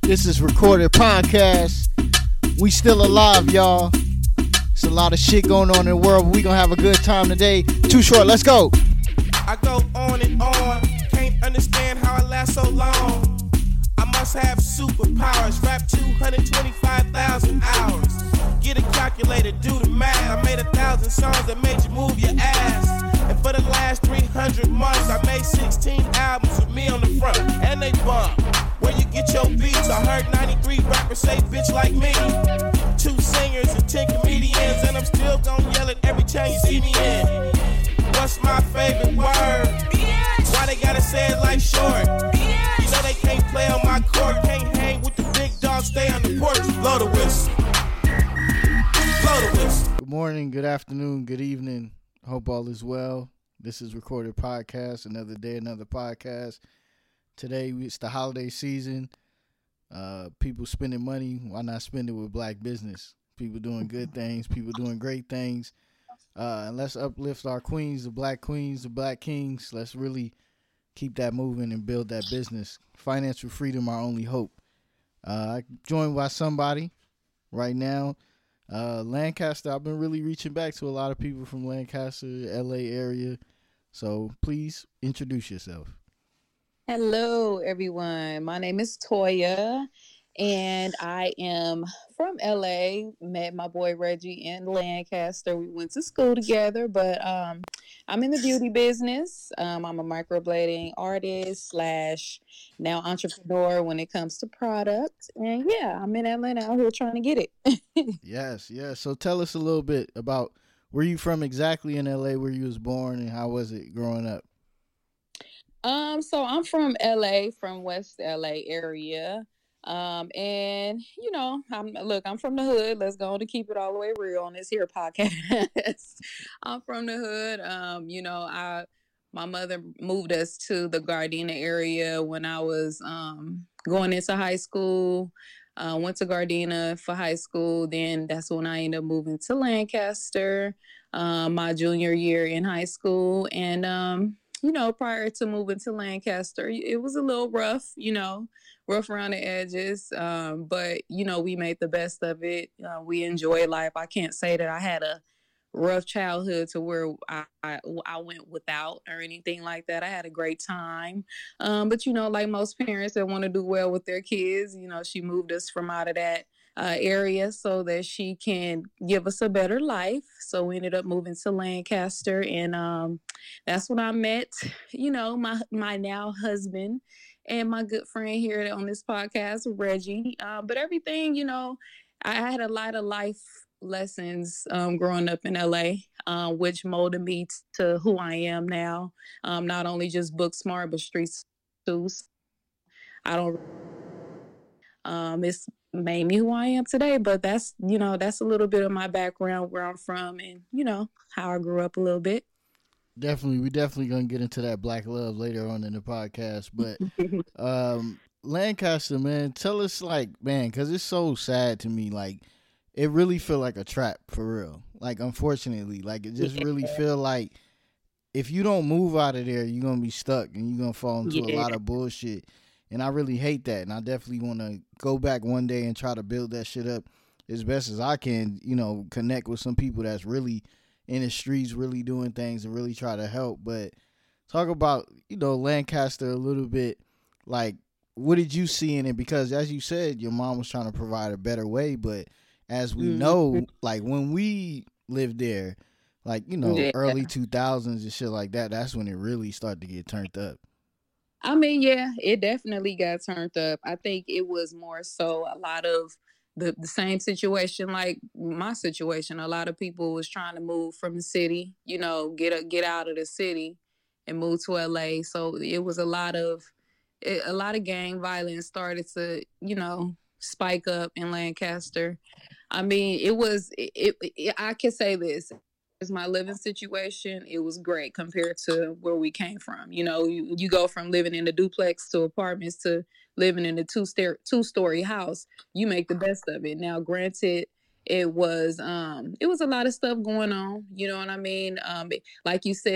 This is Recorded Podcast. We still alive, y'all. It's a lot of shit going on in the world, but we gonna have a good time today. Too short, let's go. I go on and on. Can't understand how I last so long. I must have superpowers. Rap 225,000 hours. Get a calculator, do the math. I made 1,000 songs that made you move your ass. And for the last 300 months, I made 16 albums with me on the front, and they bump. Where you get your beats? I heard 93 rappers say bitch like me. 2 singers and 10 comedians, and I'm still gonna yell it every time you see me in. What's my favorite word? Why they gotta say it like short? You know they can't play on my court, can't hang with the big dogs, stay on the porch. Blow the whistle. Blow the whistle. Good morning, good afternoon, good evening. Hope all is well. This is Recorded Podcast, another day, another podcast. Today, it's the holiday season. People spending money. Why not spend it with black business? People doing good things. People doing great things. And let's uplift our queens, the black kings. Let's really keep that moving and build that business. Financial freedom, our only hope. I'm joined by somebody right now. Lancaster. I've been really reaching back to a lot of people from Lancaster, LA area. So please introduce yourself. Hello, everyone. My name is Toya, and I am from LA. Met my boy Reggie in Lancaster. We went to school together, but I'm in the beauty business. I'm a microblading artist / now entrepreneur when it comes to product. And yeah, I'm in Atlanta out here trying to get it. Yes. So tell us a little bit about where you from exactly in LA, where you was born, and how was it growing up? So I'm from LA, from West LA area. And you know, I'm from the hood. Let's go on to keep it all the way real on this here podcast. I'm from the hood. My mother moved us to the Gardena area when I was going into high school. Went to Gardena for high school. Then that's when I ended up moving to Lancaster, my junior year in high school. And prior to moving to Lancaster, it was a little rough, rough around the edges. But we made the best of it. We enjoyed life. I can't say that I had a rough childhood to where I went without or anything like that. I had a great time. But like most parents that want to do well with their kids, she moved us from out of that area so that she can give us a better life. So we ended up moving to Lancaster, and that's when I met, my now husband and my good friend here on this podcast, Reggie. But everything, I had a lot of life lessons growing up in LA, which molded me to who I am now. Not only just book smart, but street too. It's made me who I am today, but that's a little bit of my background, where I'm from, and how I grew up a little bit. We definitely gonna get into that black love later on in the podcast, but Lancaster, man, tell us, because it's so sad to me, it really feel like a trap for real. Unfortunately, it just really feel like if you don't move out of there, you're gonna be stuck and you're gonna fall into a lot of bullshit. And I really hate that. And I definitely want to go back one day and try to build that shit up as best as I can, connect with some people that's really in the streets, really doing things and really try to help. But talk about, Lancaster a little bit. What did you see in it? Because as you said, your mom was trying to provide a better way. But as we know, when we lived there, early 2000s and shit like that, that's when it really started to get turned up. I mean, yeah, it definitely got turned up. I think it was more so a lot of the same situation, like my situation. A lot of people was trying to move from the city, get out of the city and move to LA. So it was a lot of gang violence started to, spike up in Lancaster. I mean, I can say this. My living situation, it was great compared to where we came from. You go from living in a duplex to apartments to living in a two-story house. You make the best of it. Now, granted, it was a lot of stuff going on. You know what I mean? Like you said,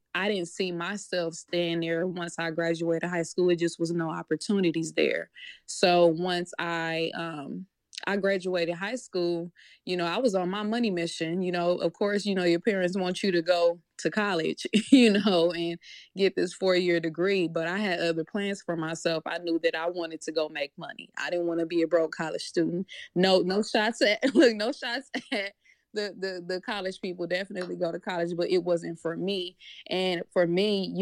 I didn't see myself staying there once I graduated high school. It just was no opportunities there. So once I graduated high school, I was on my money mission. Of course, your parents want you to go to college, and get this 4-year degree. But I had other plans for myself. I knew that I wanted to go make money. I didn't want to be a broke college student. No shots at look, no shots at the college people. Definitely go to college, but it wasn't for me. And for me,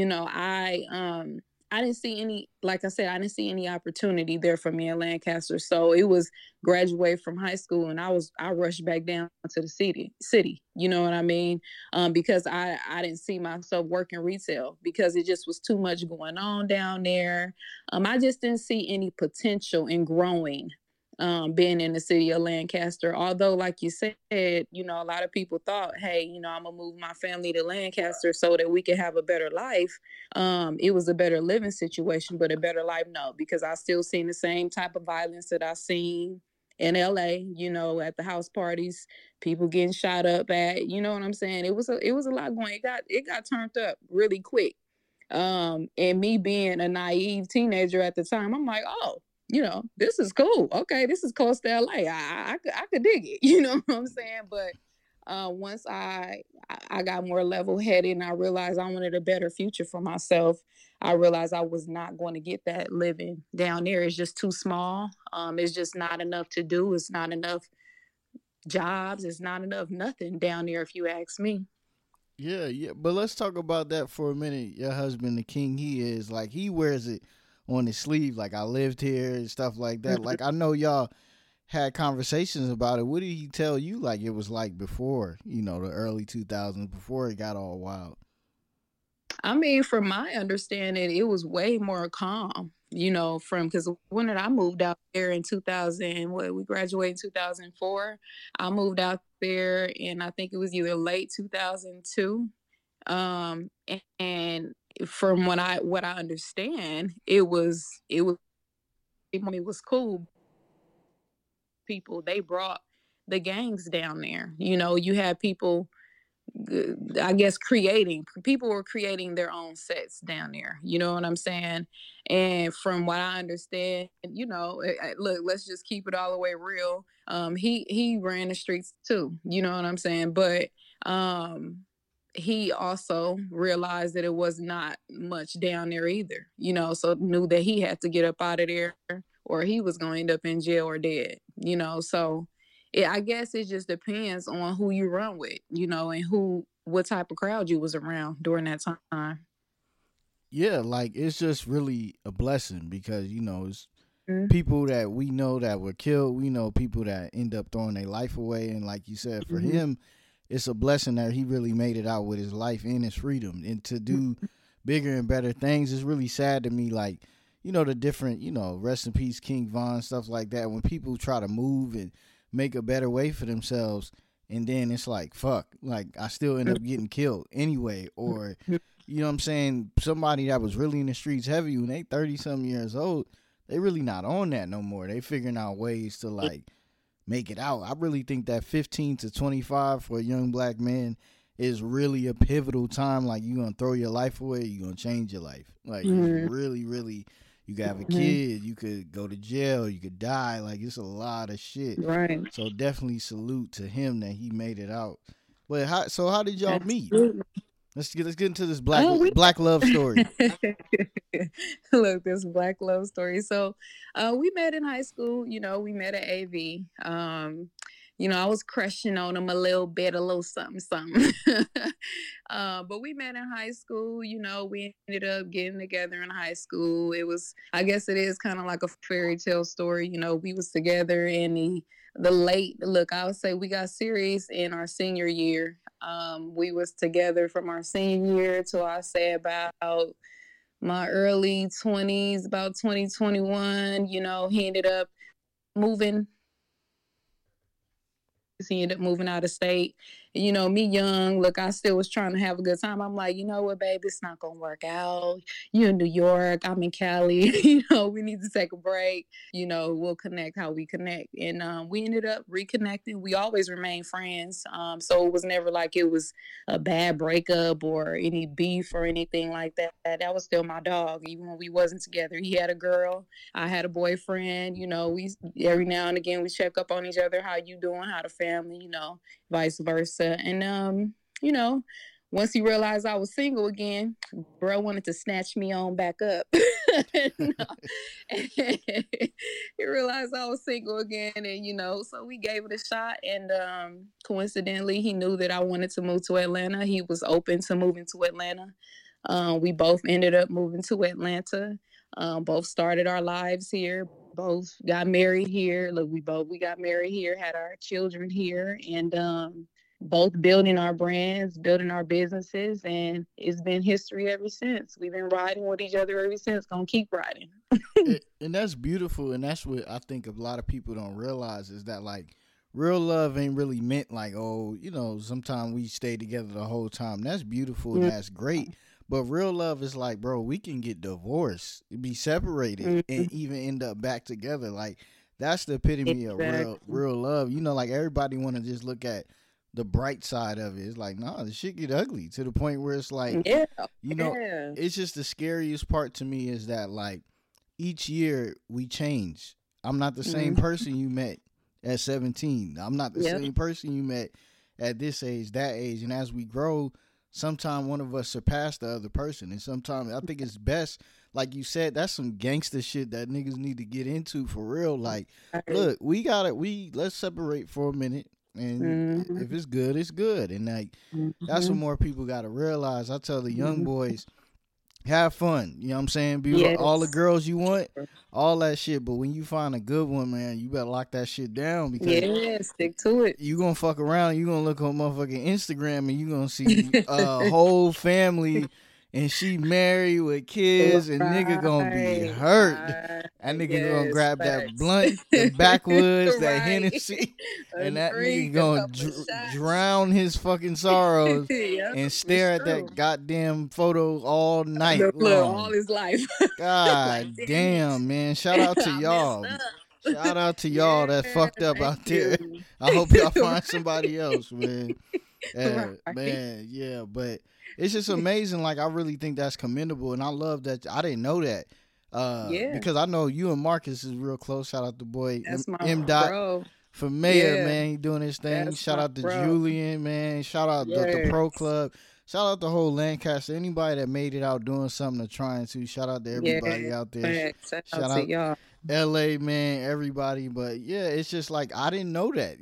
I didn't see any, like I said, I didn't see any opportunity there for me in Lancaster. So it was graduate from high school, and I rushed back down to the city. You know what I mean? Because I didn't see myself working retail because it just was too much going on down there. I just didn't see any potential in growing, being in the city of Lancaster. Although, like you said, a lot of people thought, hey, I'm gonna move my family to Lancaster so that we can have a better life. It was a better living situation, but a better life, no, because I still seen the same type of violence that I seen in LA, at the house parties, people getting shot up at, you know what I'm saying? It was a lot going. It got turned up really quick. And me being a naive teenager at the time, I'm like, oh, this is cool. Okay, this is close to LA. I could dig it. You know what I'm saying? But once I got more level headed and I realized I wanted a better future for myself, I realized I was not going to get that living down there. It's just too small. It's just not enough to do. It's not enough jobs. It's not enough nothing down there, if you ask me. Yeah, yeah. But let's talk about that for a minute. Your husband, the king he is, like he wears it on his sleeve. Like I lived here and stuff like that. Like I know y'all had conversations about it. What did he tell you? Like it was like before, the early 2000s, before it got all wild. I mean, from my understanding, it was way more calm, because when did I moved out there in 2000, what, we graduated in 2004. I moved out there and I think it was either late 2002. And from what I understand, it was cool. People, they brought the gangs down there. You had people, I guess, people were creating their own sets down there. You know what I'm saying? And from what I understand, look, let's just keep it all the way real. He ran the streets too. You know what I'm saying? But he also realized that it was not much down there either. So knew that he had to get up out of there or he was going to end up in jail or dead. So I guess it just depends on who you run with, and what type of crowd you was around during that time. Yeah, like it's just really a blessing because it's Mhm. people that we know that were killed. We know people that end up throwing their life away, and like you said, for Mhm. him, it's a blessing that he really made it out with his life and his freedom, and to do bigger and better things is really sad to me. Like the different, rest in peace, King Von, stuff like that. When people try to move and make a better way for themselves, and then it's like fuck, like I still end up getting killed anyway, or you know what I'm saying, somebody that was really in the streets heavy when they 30 something years old, they really not on that no more. They figuring out ways to like make it out. I really think that 15 to 25 for a young black man is really a pivotal time. Like you gonna throw your life away, you gonna change your life. Like it's really, really, you could have a kid, you could go to jail, you could die. Like it's a lot of shit. Right. So definitely salute to him that he made it out. But how did y'all meet? Absolutely. Let's get into this black Oh, we black love story. look, this black love story. So, we met in high school. We met at AV. I was crushing on him a little bit, a little something, something. But we met in high school. We ended up getting together in high school. I guess it is kind of like a fairy tale story. We was together in the late, look, I would say we got serious in our senior year. We was together from our senior year to I say about my early 20s, about 2021. He ended up moving. He ended up moving out of state, me young, look, I still was trying to have a good time. I'm like, you know what, babe, it's not gonna work out. You're in New York, I'm in Cali. We need to take a break. We'll connect how we connect. And we ended up reconnecting. We always remained friends. So it was never like it was a bad breakup or any beef or anything like that. That was still my dog. Even when we wasn't together, he had a girl, I had a boyfriend. We every now and again we check up on each other. How you doing? How the family? Vice versa. And you know, once he realized I was single again, bro wanted to snatch me on back up. He realized I was single again, and so we gave it a shot. And coincidentally, he knew that I wanted to move to Atlanta. He was open to moving to Atlanta. We both ended up moving to Atlanta. Both started our lives here. Both got married here. Look, we got married here, had our children here, and both building our brands, building our businesses, and it's been history ever since. We've been riding with each other ever since. Gonna keep riding. And that's beautiful, and that's what I think a lot of people don't realize is that like real love ain't really meant like, oh, sometimes we stay together the whole time. That's beautiful and that's great. But real love is like, bro, we can get divorced, be separated, and even end up back together. Like, that's the epitome of real love. Like everybody want to just look at the bright side of it. It's like, nah, the shit get ugly to the point where it's like, it's just the scariest part to me is that like each year we change. I'm not the same person you met at 17. I'm not the same person you met at this age, that age. And as we grow, sometimes one of us surpass the other person. And sometimes I think it's best, like you said, that's some gangster shit that niggas need to get into for real. Like, look, let's separate for a minute. And if it's good, it's good. And like, that's what more people got to realize. I tell the young boys, have fun. You know what I'm saying? Be with all the girls you want, all that shit. But when you find a good one, man, you better lock that shit down because stick to it. You gonna fuck around. You gonna look on motherfucking Instagram and you gonna see a whole family and she married with kids and nigga gonna be hurt. That nigga gonna grab that blunt, the backwoods, that Hennessy, and that nigga gonna drown his fucking sorrows and stare at that goddamn photo all night long. All his life. God like, damn, man. Shout out to y'all. Shout out to y'all that fucked up out there. I hope y'all find somebody else, man. Man, yeah, but it's just amazing. Like, I really think that's commendable, and I love that. I didn't know that. Because I know you and Marcus is real close. Shout out to boy M. Dot for mayor, man. He doing his thing. That's shout out to Julian, man. Shout out the Pro Club. Shout out the whole Lancaster. Anybody that made it out doing something or trying to. Shout out to everybody out there. Shout out to y'all. LA, man, everybody. But yeah, it's just like I didn't know that,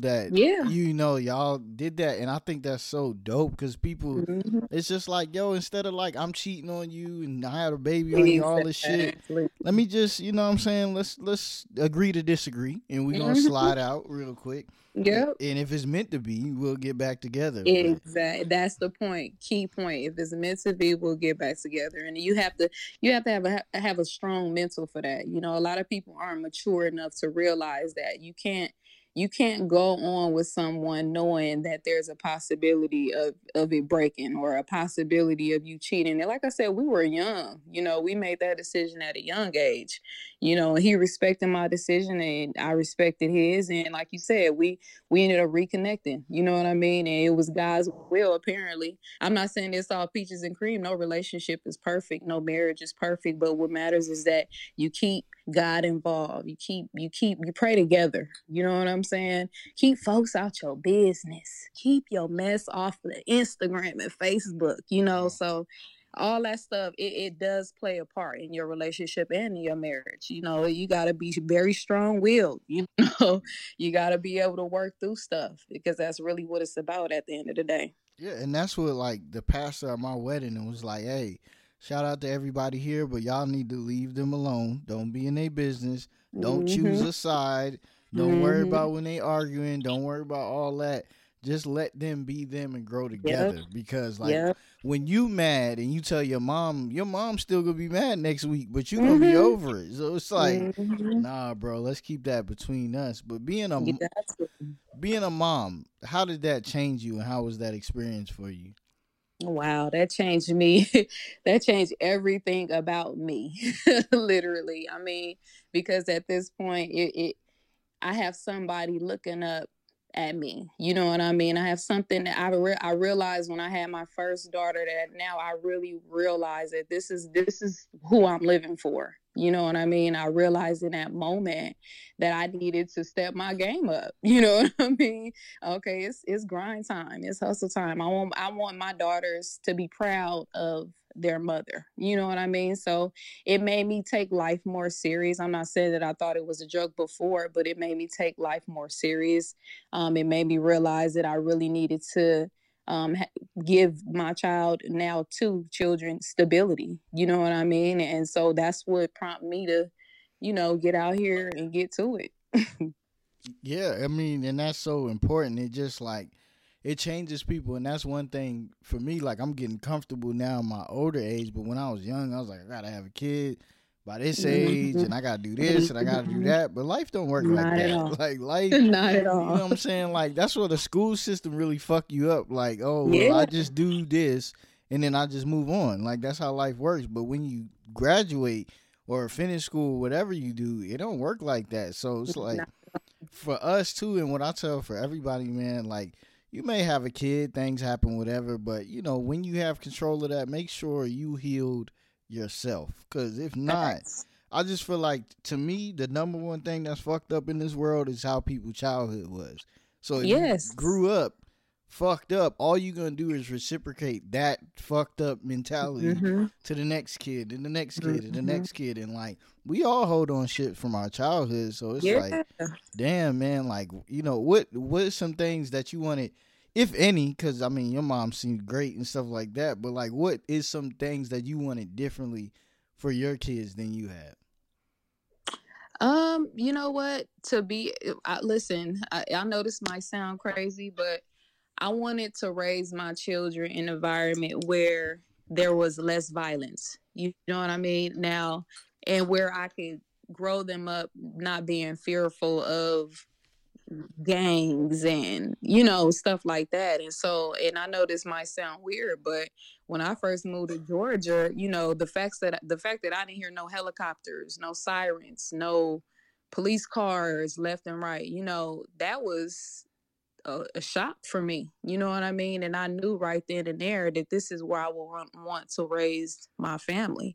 y'all did that. And I think that's so dope because people, it's just like, yo, instead of like I'm cheating on you and I had a baby on you, all this shit, let me just, you know what I'm saying, let's agree to disagree and we're gonna slide out real quick. Yep. And if it's meant to be, we'll get back together. Exactly. That's the point. Key point. If it's meant to be, we'll get back together. And you have to have a strong mental for that. A lot of people aren't mature enough to realize that you can't go on with someone knowing that there's a possibility of it breaking or a possibility of you cheating. And like I said, we were young. We made that decision at a young age. He respected my decision and I respected his. And like you said, we ended up reconnecting. You know what I mean? And it was God's will, apparently. I'm not saying it's all peaches and cream. No relationship is perfect. No marriage is perfect. But what matters is that you keep God involved. You pray together. You know what I'm saying? Keep folks out your business. Keep your mess off of the Instagram and Facebook, so all that stuff, it does play a part in your relationship and in your marriage. You got to be very strong-willed. You got to be able to work through stuff because that's really what it's about at the end of the day. Yeah, and that's what, like, the pastor at my wedding, it was like, hey, shout out to everybody here, but y'all need to leave them alone. Don't be in their business. Don't choose a side. Don't worry about when they arguing. Don't worry about all that. just let them be them and grow Yep. together. Because like Yep. when you mad and you tell your mom still gonna be mad next week, but you gonna be over it. So it's like, nah, bro, let's keep that between us. But You got to. being a mom, how did that change you, and how was that experience for you? Wow, that changed me. That changed everything about me. Literally. I mean, because at this point I have somebody looking up at me. You know what I mean? I have something that I realized when I had my first daughter, that now I really realize that this is who I'm living for. You know what I mean? I realized in that moment that I needed to step my game up. You know what I mean? Okay, it's grind time. It's hustle time. I want my daughters to be proud of their mother. You know what I mean? So it made me take life more serious. I'm not saying that I thought it was a joke before, but it made me take life more serious. It made me realize that I really needed to um, give my child, now two children, stability. You know what I mean? And so that's what prompted me to, get out here and get to it. Yeah, I mean, and that's so important. It just like it changes people, and that's one thing for me. Like I'm getting comfortable now in my older age, but when I was young, I was like, I gotta have a kid by this age, and I gotta do this and I gotta do that. But life don't work like Not at that. all. Like life, Not at you know all. what I'm saying? Like that's where the school system really fuck you up. Like, oh well, I Yeah. just do this and then I just move on. Like that's how life works. But when you graduate or finish school, whatever you do, it don't work like that. So it's like Not, for us too, and what I tell for everybody, man, like you may have a kid, things happen, whatever, but you know, when you have control of that, make sure you healed yourself. Cause if not, facts. I just feel like to me, the number one thing that's fucked up in this world is how people's childhood was. So if you Yes. grew up fucked up, all you gonna do is reciprocate that fucked up mentality Mm-hmm. to the next kid and the next kid and the Mm-hmm. next kid, and like we all hold on shit from our childhood. So it's like, Yeah. damn, man, like what are some things that you wanted, if any? Because I mean, your mom seemed great and stuff like that, but like, what is some things that you wanted differently for your kids than you had? You know what? Listen, I know this might sound crazy, but I wanted to raise my children in an environment where there was less violence. You know what I mean? Now, and where I could grow them up not being fearful of gangs and stuff like that. And so, and I know this might sound weird, but when I first moved to Georgia, the fact that I didn't hear no helicopters, no sirens, no police cars left and right, that was a shock for me. You know what I mean? And I knew right then and there that this is where I will want to raise my family.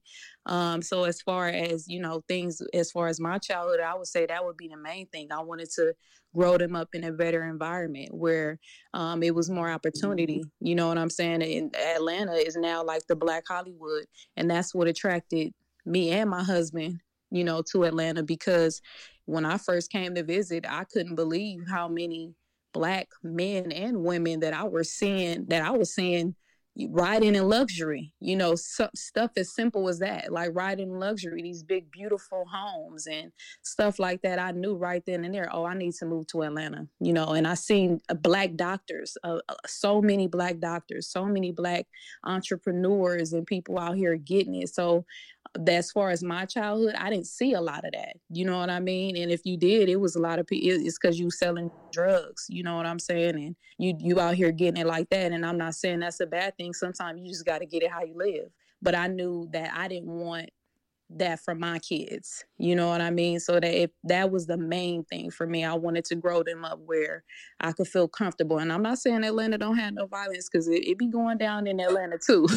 So as far as things, as far as my childhood, I would say that would be the main thing. I wanted to grow them up in a better environment where it was more opportunity. You know what I'm saying? And Atlanta is now like the Black Hollywood, and that's what attracted me and my husband, to Atlanta, because when I first came to visit, I couldn't believe how many Black men and women that I was seeing riding in luxury, stuff as simple as that, like riding in luxury, these big beautiful homes and stuff like that. I knew right then and there, oh, I need to move to Atlanta, and I seen Black doctors, so many Black doctors, so many Black entrepreneurs and people out here getting it. So as far as my childhood, I didn't see a lot of that. You know what I mean? And if you did, it was a lot of people. It's because you selling drugs. You know what I'm saying? And you out here getting it like that. And I'm not saying that's a bad thing. Sometimes you just got to get it how you live. But I knew that I didn't want that for my kids. You know what I mean? So that if that was the main thing for me, I wanted to grow them up where I could feel comfortable. And I'm not saying Atlanta don't have no violence, because it be going down in Atlanta too.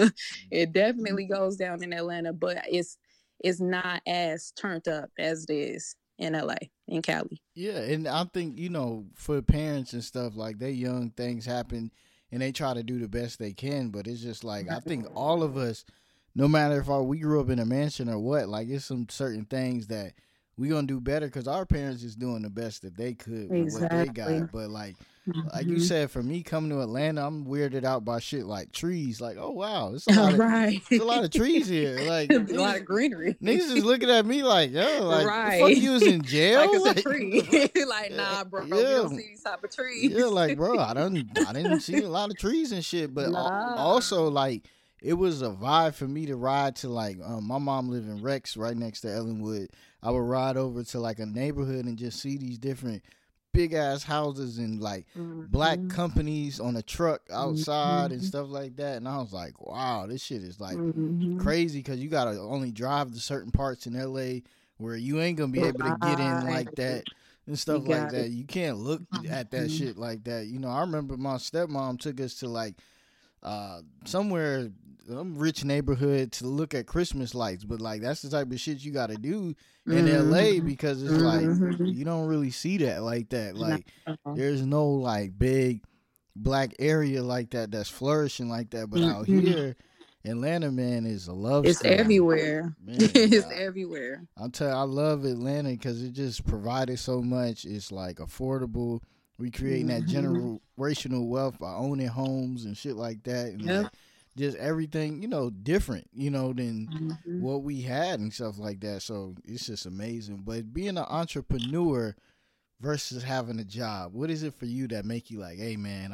It definitely goes down in Atlanta, but it's not as turned up as it is in LA, in Cali. Yeah, and I think for parents and stuff, like they young, things happen, and they try to do the best they can. But it's just like I think all of us, no matter if we grew up in a mansion or what, like it's some certain things that we gonna do better because our parents is doing the best that they could with what they Exactly. got. But like like you Mhm. said, for me coming to Atlanta, I'm weirded out by shit like trees. Like, oh wow, it's a lot of Right. there's a lot of trees here. Like A lot of greenery. niggas is looking at me like, yo, like the fuck Right. you was in jail? Like it's a Like, tree. Like, nah, bro, we yeah, don't see these type of trees. yeah, like bro, I didn't see a lot of trees and shit. But Nah. also like it was a vibe for me to ride to like my mom lived in Rex right next to Ellenwood. I would ride over to like a neighborhood and just see these different big ass houses and like black Mhm. companies on a truck outside and Mhm. stuff like that. And I was like, wow, this shit is like Mhm. crazy because you gotta only drive to certain parts in LA where you ain't gonna be able to get in like Right. that and You stuff like got that. it. You can't look at that Mhm. shit like that. You know, I remember my stepmom took us to like somewhere some rich neighborhood to look at Christmas lights, but like that's the type of shit you got to do in LA Mhm. because it's like Mhm. you don't really see that like that. Like No. there's no like big black area like that that's flourishing like that, but out Mhm. here Atlanta, man, is a love It's story. everywhere. Man, It's everywhere. I love Atlanta because it just provided so much. It's like affordable. We creating that Mhm. generational wealth by owning homes and shit like that, and Yep. like just everything, you know, different, you know, than Mhm. what we had and stuff like that. So it's just amazing. But being an entrepreneur versus having a job, what is it for you that make you like, hey man,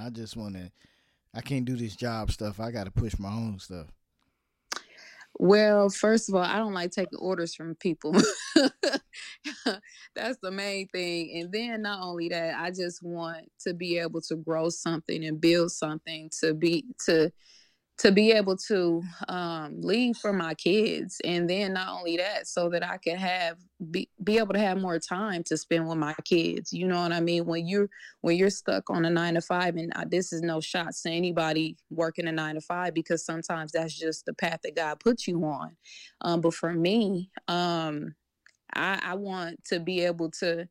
I can't do this job stuff. I got to push my own stuff. Well, first of all, I don't like taking orders from people. That's the main thing. And then not only that, I just want to be able to grow something and build something to be able to leave for my kids, and then not only that, so that I can be able to have more time to spend with my kids. You know what I mean? When you're stuck on a 9 to 5, and this is no shots to anybody working a 9 to 5, because sometimes that's just the path that God puts you on. But for me, I want to be able to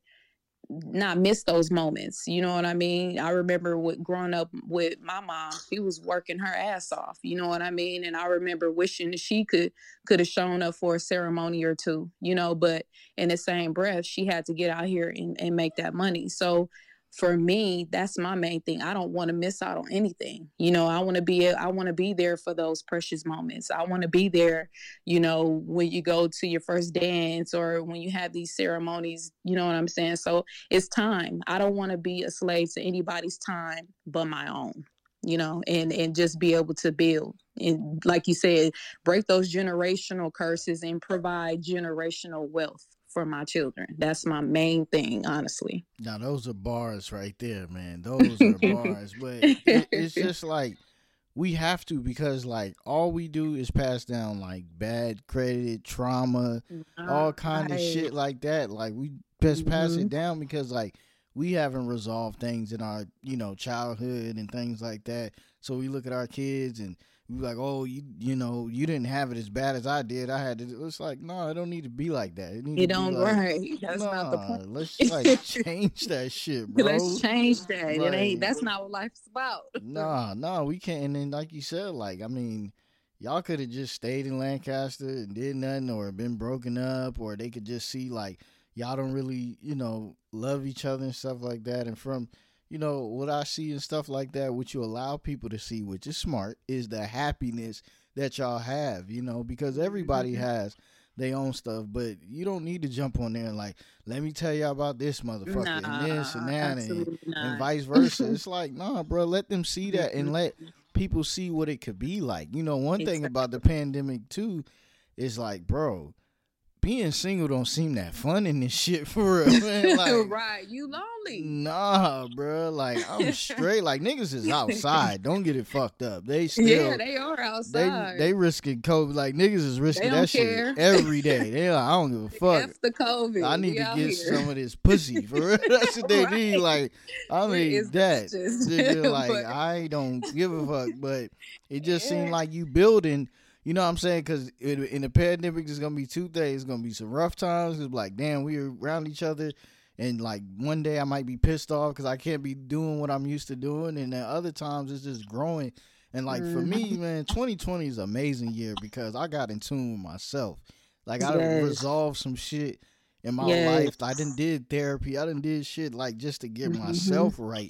not miss those moments. You know what I mean? I remember growing up with my mom, she was working her ass off. You know what I mean? And I remember wishing that she could have shown up for a ceremony or two, you know, but in the same breath, she had to get out here and make that money. So for me, that's my main thing. I don't want to miss out on anything. You know, I want to be there for those precious moments. I want to be there, you know, when you go to your first dance or when you have these ceremonies, you know what I'm saying? So it's time. I don't want to be a slave to anybody's time but my own, you know, and just be able to build and, like you said, break those generational curses and provide generational wealth for my children. That's my main thing, honestly. Now those are bars right there, man. Those are bars. But it's just like we have to because like all we do is pass down like bad credit, trauma, all kind of shit like that. Like we just pass it down because like we haven't resolved things in our, you know, childhood and things like that. So we look at our kids and we like, oh, you know, you didn't have it as bad as I did. I had to. It's like, no, it don't need to be like that. It need You to be don't like, right. That's not the nah, point. let's like change that shit, bro. Let's change that. It ain't. Like, That's not what life's about. nah, we can't. And then, like you said, like I mean, y'all could have just stayed in Lancaster and did nothing, or been broken up, or they could just see like y'all don't really, you know, love each other and stuff like that. And from, you know, what I see and stuff like that, what you allow people to see, which is smart, is the happiness that y'all have, you know, because everybody has their own stuff, but you don't need to jump on there and like, let me tell y'all about this motherfucker and this and that and vice versa. It's like, nah, bro, let them see that and let people see what it could be like. You know, one thing about the pandemic too is like, bro, being single don't seem that fun in this shit for real, man. Like, right, you lonely. Nah, bro. Like I'm straight. Like niggas is outside. Don't get it fucked up. They still, yeah, they are outside. They risking COVID. Like niggas is risking They don't that care. shit every day. They like, I don't give a fuck. F the COVID. I need We to out get here. some of this pussy for real. That's what they need. Like I need It's that. delicious. Nigga, like But- I don't give a fuck. But it just seemed Yeah. like you building. You know what I'm saying? Because in the pandemic, there's going to be two things. It's going to be some rough times. It's like, damn, we're around each other. And, like, one day I might be pissed off because I can't be doing what I'm used to doing. And then other times it's just growing. And, like, for me, man, 2020 is an amazing year because I got in tune with myself. Like, I done resolved some shit in my life. I done did therapy. I done did shit, like, just to get myself right.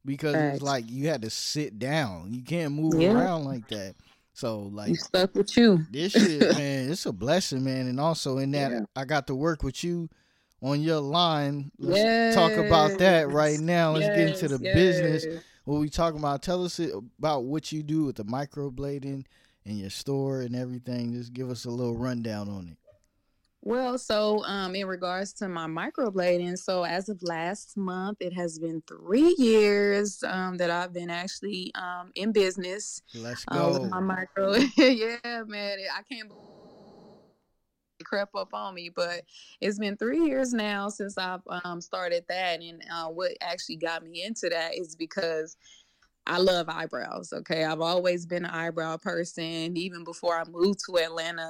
because it's like you had to sit down. You can't move around like that. So like you stuck with you. This shit, man, it's a blessing, man. And also in that I got to work with you on your line. Let's talk about that right now. Let's get into the business. What we talking about? Tell us about what you do with the microblading and your store and everything. Just give us a little rundown on it. Well, so in regards to my microblading, so as of last month, it has been 3 years that I've been actually in business. Let's go. With my micro. Yeah, man, I can't believe it crept up on me, but it's been 3 years now since I've started that. And what actually got me into that is because I love eyebrows. Okay. I've always been an eyebrow person. Even before I moved to Atlanta,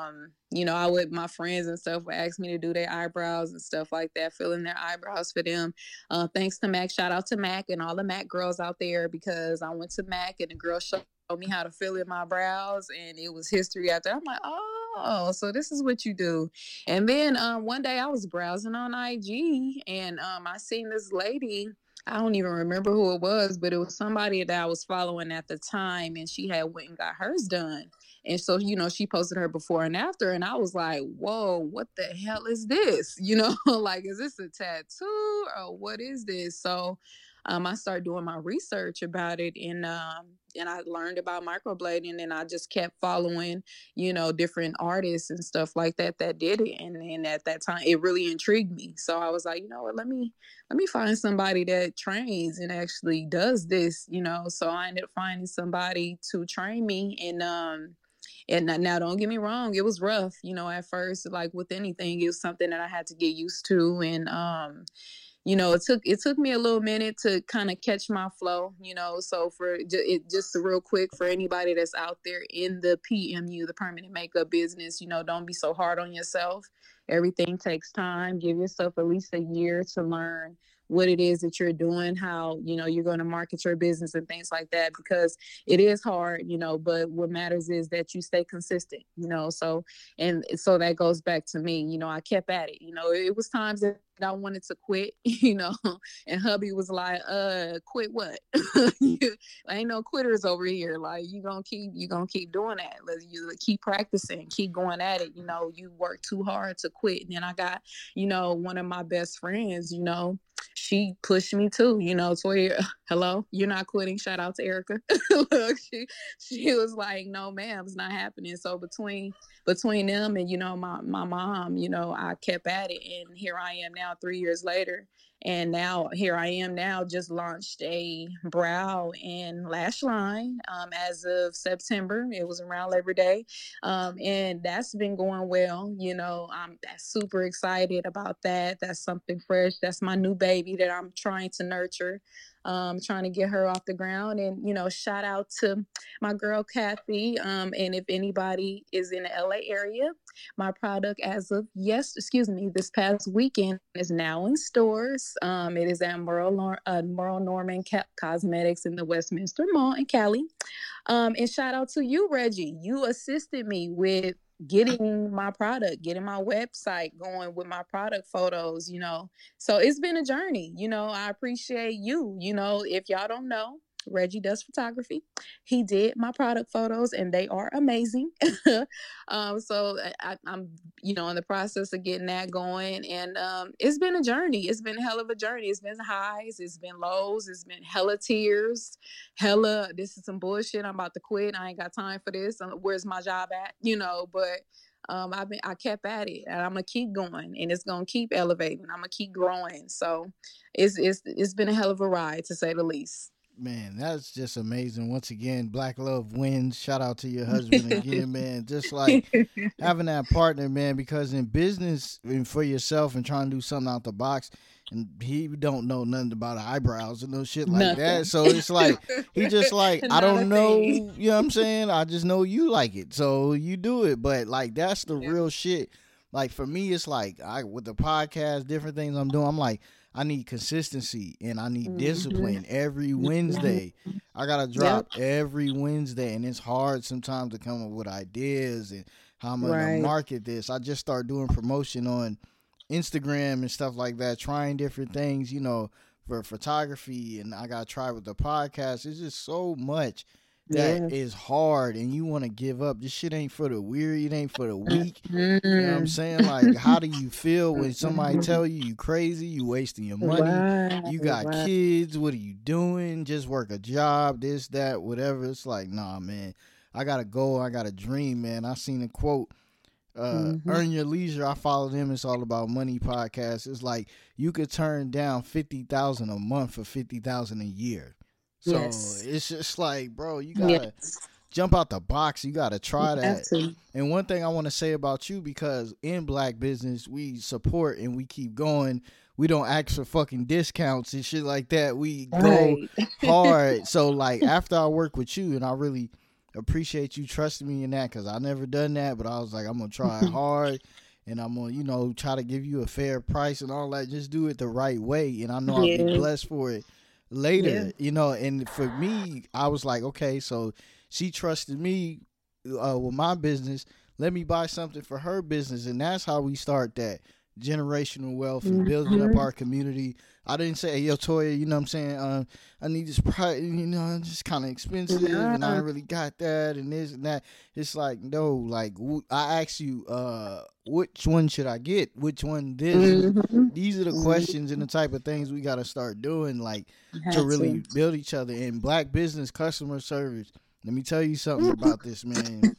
my friends and stuff would ask me to do their eyebrows and stuff like that, filling their eyebrows for them. Thanks to Mac. Shout out to Mac and all the Mac girls out there, because I went to Mac and the girl showed me how to fill in my brows, and it was history after. I'm like, oh, so this is what you do. And then one day I was browsing on IG, and I seen this lady. I don't even remember who it was, but it was somebody that I was following at the time, and she had went and got hers done. And so, she posted her before and after, and I was like, whoa, what the hell is this? Like, is this a tattoo or what is this? So I started doing my research about it, and I learned about microblading, and I just kept following, different artists and stuff like that did it. And at that time, it really intrigued me. So I was like, you know what, let me find somebody that trains and actually does this, So I ended up finding somebody to train me. And now, don't get me wrong, it was rough, at first. Like with anything, it was something that I had to get used to. And it took me a little minute to kind of catch my flow, so just real quick, for anybody that's out there in the PMU, the permanent makeup business, don't be so hard on yourself. Everything takes time. Give yourself at least a year to learn what it is that you're doing, how, you're going to market your business and things like that, because it is hard, but what matters is that you stay consistent, so that goes back to me, I kept at it, it was times that I wanted to quit, and hubby was like, quit what? Ain't no quitters over here. Like, you gonna keep doing that. You keep practicing, keep going at it. You work too hard to quit. And then I got, one of my best friends, she pushed me too, Toya, hello, you're not quitting. Shout out to Erica. Look, she was like, no, ma'am, it's not happening. So between them and, my mom, I kept at it, and here I am now 3 years later. And now here I am now, just launched a brow and lash line as of September. It was around Labor Day. And that's been going well. I'm super excited about that. That's something fresh. That's my new baby that I'm trying to nurture. Trying to get her off the ground. And, shout out to my girl, Kathy. And if anybody is in the LA area, my product as of this past weekend is now in stores. It is at Merle Norman Cosmetics in the Westminster Mall in Cali. And shout out to you, Reggie. You assisted me with getting my website going with my product photos, so it's been a journey. I appreciate you. If y'all don't know, Reggie does photography. He did my product photos, and they are amazing. So I'm in the process of getting that going, and it's been a journey. It's been a hell of a journey. It's been highs, it's been lows, it's been hella tears, this is some bullshit, I'm about to quit, I ain't got time for this, where's my job at, but I kept at it, and I'm gonna keep going, and it's gonna keep elevating. I'm gonna keep growing. So it's been a hell of a ride, to say the least. Man, that's just amazing. Once again, Black Love wins. Shout out to your husband again, man. Just like having that partner, man, because in business and for yourself and trying to do something out the box, and he don't know nothing about eyebrows and no shit like that. So it's like, he just like, I don't know, you know what I'm saying? I just know you like it. So you do it. But like, that's the real shit. Like for me, it's like, with the podcast, different things I'm doing, I'm like, I need consistency and I need discipline every Wednesday. I got to drop every Wednesday, and it's hard sometimes to come up with ideas and how I'm going to market this. I just start doing promotion on Instagram and stuff like that, trying different things, for photography, and I got to try with the podcast. It's just so much that is hard, and you want to give up. This shit ain't for the weary. It ain't for the weak. You know what I'm saying? Like, how do you feel when somebody tell you crazy, you wasting your money, you got kids, what are you doing? Just work a job, this, that, whatever. It's like, nah, man, I got to go. I got a dream, man. I seen a quote, Earn Your Leisure. I follow them. It's all about money podcast. It's like you could turn down $50,000 a month for $50,000 a year. So it's just like, bro, you gotta jump out the box. You gotta try that. And one thing I want to say about you, because in Black business, we support and we keep going. We don't ask for fucking discounts and shit like that. We go hard. So like, after I work with you, and I really appreciate you trusting me in that, because I never done that, but I was like, I'm gonna try hard. And I'm gonna, you know, try to give you a fair price and all that. Just do it the right way, and I know I'll be blessed for it later, you know. And for me, I was like, okay, so she trusted me with my business. Let me buy something for her business, and that's how we start that generational wealth and building up our community. I didn't say, hey, yo, Toya, you know what I'm saying? I need this price, you know, it's just kind of expensive, and I really got that, and this and that. It's like, no, like, I asked you, which one should I get? Which one this? These are the questions and the type of things we got to start doing, like, to really build each other. In Black business, customer service, let me tell you something about this, man.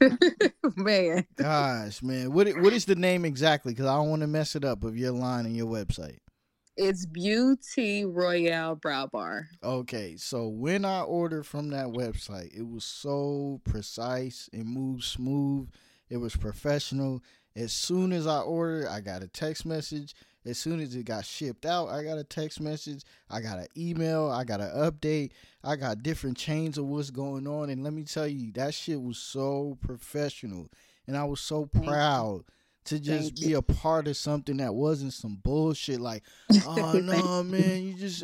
Man. Gosh, man. What is the name exactly? Because I don't want to mess it up of your line and your website. It's Beauty Royale Brow Bar. Okay, so when I ordered from that website, it was so precise. It moved smooth. It was professional. As soon as I ordered, I got a text message. As soon as it got shipped out, I got a text message. I got an email. I got an update. I got different chains of what's going on. And let me tell you, that shit was so professional. And I was so proud to just be a part of something that wasn't some bullshit like, oh, no, man, you just,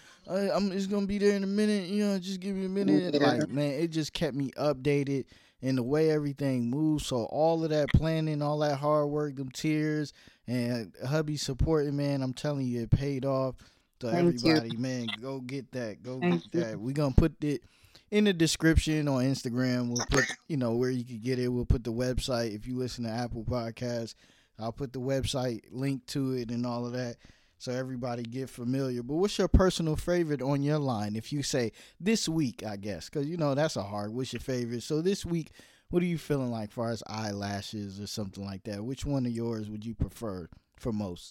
it's going to be there in a minute. You know, just give me a minute. Like, man, it just kept me updated in the way everything moves. So all of that planning, all that hard work, them tears, and hubby supporting, man, I'm telling you, it paid off. So everybody, man, go get that. Go get that. We're going to put it in the description on Instagram. We'll put, you know, where you can get it. We'll put the website. If you listen to Apple Podcasts, I'll put the website link to it and all of that, so everybody get familiar. But what's your personal favorite on your line? If you say this week, I guess, because, you know, that's a hard, what's your favorite? So this week, what are you feeling like as far as eyelashes or something like that? Which one of yours would you prefer for most?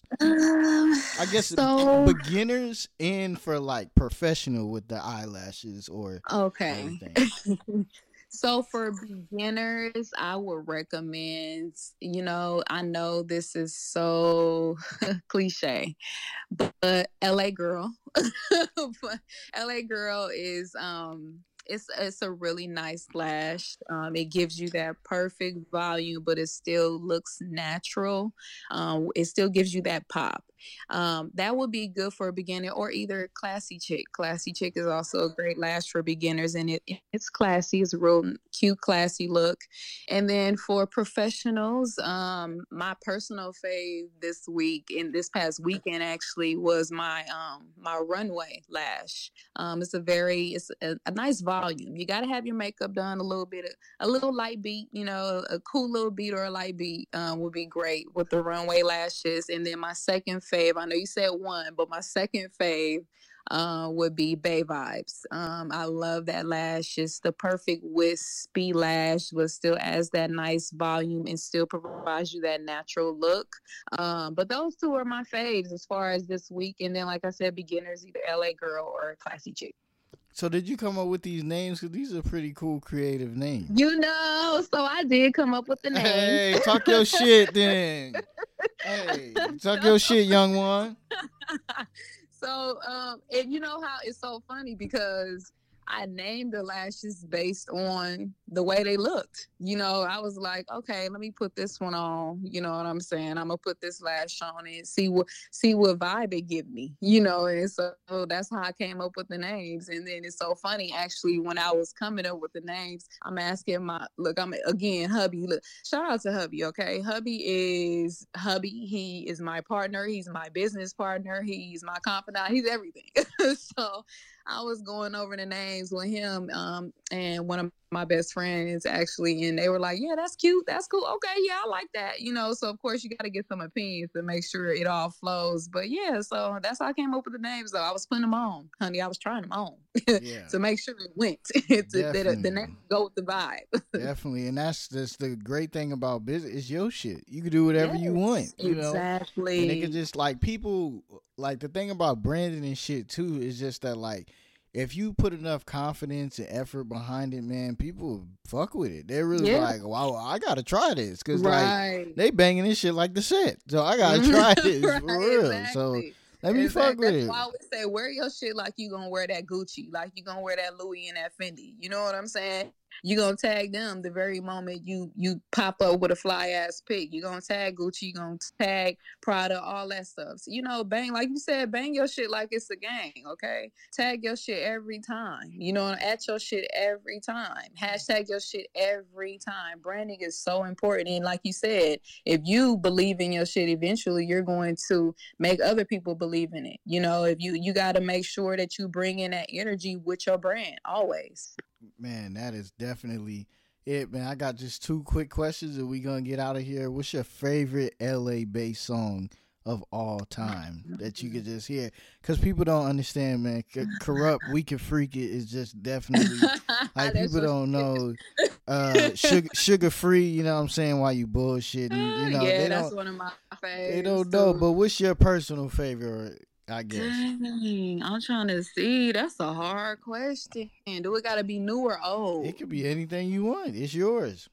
I guess beginners and for like professional with the eyelashes or everything. So for beginners, I would recommend, you know, I know this is so cliche, but LA Girl. But LA Girl is it's a really nice lash. It gives you that perfect volume, but it still looks natural. It still gives you that pop. That would be good for a beginner, or either Classy Chick. Classy Chick is also a great lash for beginners, and it's classy. It's a real cute, classy look. And then for professionals, my personal fave this week and this past weekend actually was my runway lash. It's a nice volume. You got to have your makeup done a little light beat, you know, a cool little beat or a light beat would be great with the runway lashes. And then my second fave, I know you said one, but my second fave would be Bay Vibes. I love that lash. It's the perfect wispy lash, but still has that nice volume and still provides you that natural look. But those two are my faves as far as this week. And then, like I said, beginners, either LA Girl or Classy Chick. So did you come up with these names? Because these are pretty cool, creative names. You know, so I did come up with the names. Hey, talk your shit then. Hey, talk your shit, young one. So, and you know how it's so funny because I named the lashes based on the way they looked. I was like, okay, let me put this one on. You know what I'm saying? I'm gonna put this lash on it, see what vibe it give me. And so that's how I came up with the names. And then it's so funny, actually, when I was coming up with the names, I'm asking I'm again, hubby. Look, shout out to hubby, okay? Hubby. He is my partner. He's my business partner. He's my confidant. He's everything. So I was going over the names with him, and one of my best friends actually, and they were like, yeah, that's cute, that's cool, okay, yeah, I like that. So of course you got to get some opinions to make sure it all flows. But yeah, so that's how I came up with the names. Though I was putting them on, honey, I was trying them on Yeah. to make sure it went the name go with the vibe. Definitely. And that's the great thing about business. It's your shit. You can do whatever you want, exactly. And it can just, like, people, like, the thing about branding and shit too is just that, like, if you put enough confidence and effort behind it, man, people fuck with it. They're really like, wow, I gotta try this, because like they banging this shit like the set, so I gotta try this for real. Exactly. So let me fuck with it. That's why I always say, wear your shit like you gonna wear that Gucci, like you gonna wear that Louis and that Fendi. You know what I'm saying? You gonna tag them the very moment you pop up with a fly ass pic. You gonna tag Gucci, you gonna tag Prada, all that stuff. So, bang, like you said, bang your shit like it's a gang. Okay, tag your shit every time. At your shit every time. Hashtag your shit every time. Branding is so important, and like you said, if you believe in your shit, eventually you're going to make other people believe in it. If you got to make sure that you bring in that energy with your brand always. Man, that is definitely it, man. I got just two quick questions and we gonna get out of here. What's your favorite LA based song of all time that you could just hear? Because people don't understand, man. Corrupt, We Can Freak It is just definitely like people don't know. Sugar Free, you know what I'm saying, while you bullshitting. Yeah, that's one of my favorites. They don't know, but what's your personal favorite, I guess? Dang, I'm trying to see. That's a hard question. Do it gotta be new or old? It could be anything you want. It's yours.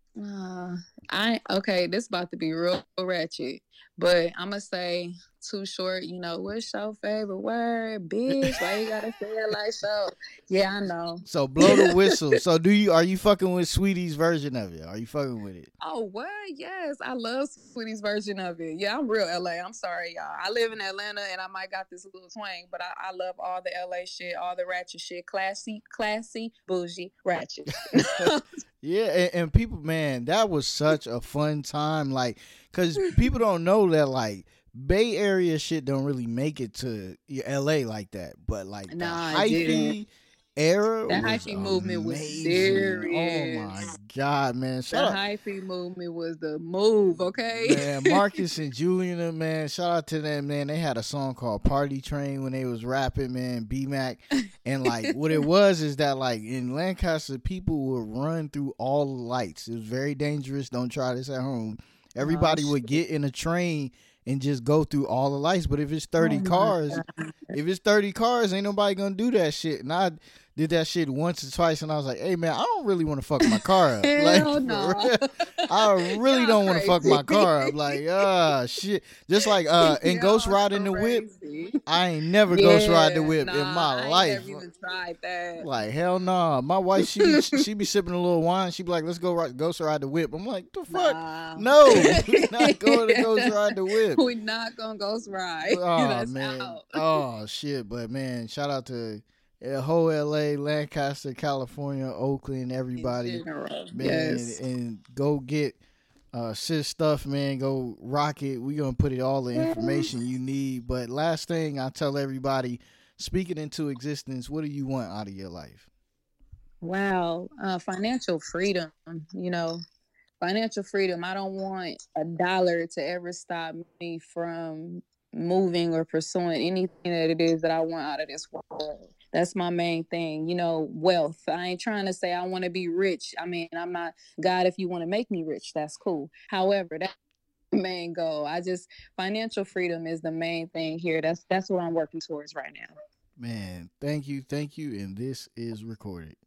This about to be real ratchet, but I'm gonna say Too Short. What's your favorite word, bitch? Why you gotta say it like so? Yeah, I know. So blow the whistle. So are you fucking with Sweetie's version of it? Are you fucking with it? Oh, what? Yes, I love Sweetie's version of it. Yeah, I'm real LA. I'm sorry, y'all. I live in Atlanta and I might got this little twang, but I love all the LA shit, all the ratchet shit. Classy, bougie, ratchet. Yeah, and people, man, that was such a fun time. Like, because people don't know that, like, Bay Area shit don't really make it to LA like that. But, like, the hyphy era, the hyphy movement was serious. Oh, my God, man. The hyphy movement was the move, okay? Man, Marcus and Juliana, man, shout out to them, man. They had a song called Party Train when they was rapping, man, B-Mac. And, like, what it was is that, like, in Lancaster, people would run through all the lights. It was very dangerous. Don't try this at home. Everybody would get in a train and just go through all the lights. But if it's 30 cars, ain't nobody gonna do that shit. And I did that shit once or twice, and I was like, hey, man, I don't really want to fuck my car up. Like, no. I really don't want to fuck my car up. Like, shit. Just like in Ghost Riding the Whip, I ain't never Ghost Ride the Whip in my life. I ain't never even tried that. Like, hell no. Nah. My wife, she be sipping a little wine. She be like, let's go Ghost Ride the Whip. I'm like, the fuck? Nah. No, we're not going to Ghost Ride the Whip. We're not going to Ghost Ride. Oh, man. Out. Oh, shit. But, man, shout out to whole LA, Lancaster, California, Oakland, everybody, man, yes. and go get sis stuff, man. Go rock it. We gonna put it all the information you need. But last thing I tell everybody, speak it into existence. What do you want out of your life? Wow, financial freedom. Financial freedom. I don't want $1 to ever stop me from moving or pursuing anything that it is that I want out of this world. That's my main thing. Wealth. I ain't trying to say I want to be rich. I mean, I'm not God. If you want to make me rich, that's cool. However, that's the main goal. Financial freedom is the main thing here. That's what I'm working towards right now. Man, thank you. And this is recorded.